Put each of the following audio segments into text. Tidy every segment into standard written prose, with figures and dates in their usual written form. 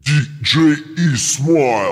DJ Ismail.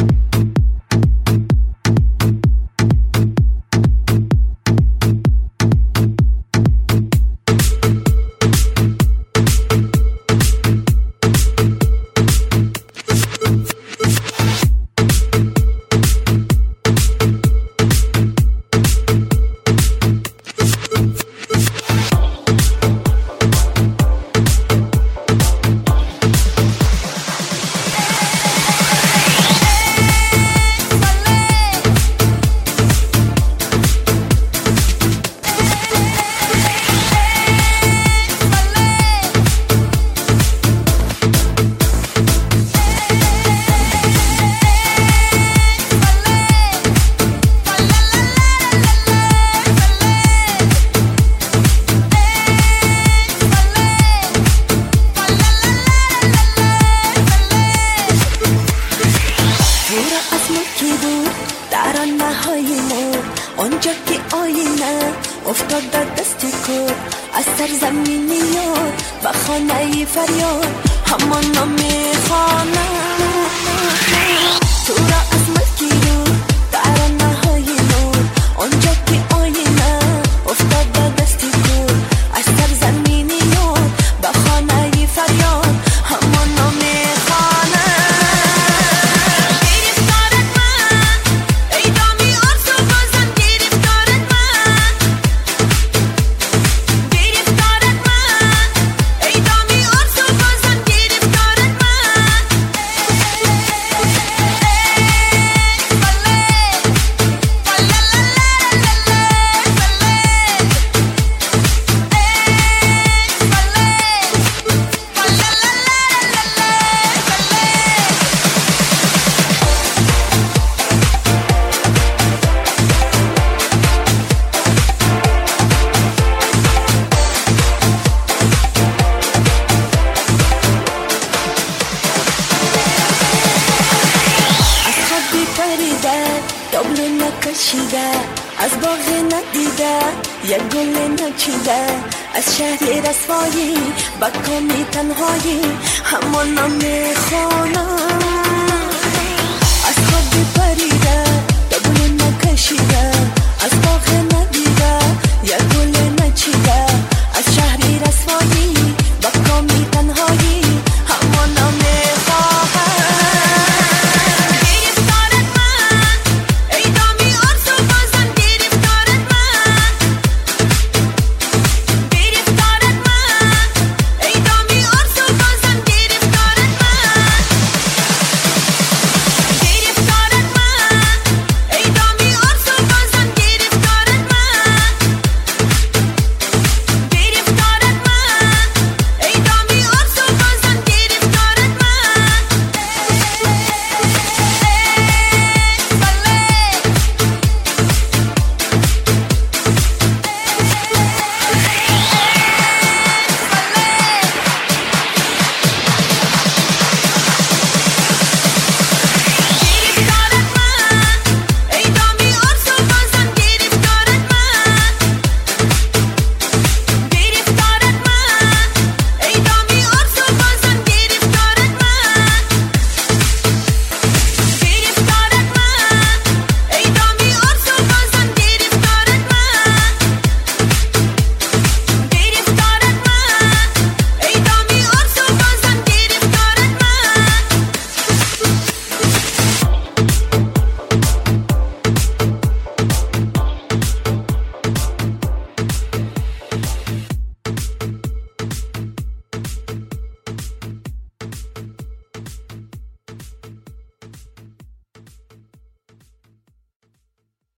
آنجا که آینه افتاد در دست کار از سرزمین یار و خانه فریاد همان نام خانه تو را از ملکی رو ترانه های نور آنجا که آینه افتاد در دست کار از سرزمین یار و خانه فریاد همان نام خانه دابلو نکشیده از باغ ندیده یک گل نچیده از شهر رسوایی با کامی تنهایی همان نام خانه از خواب پری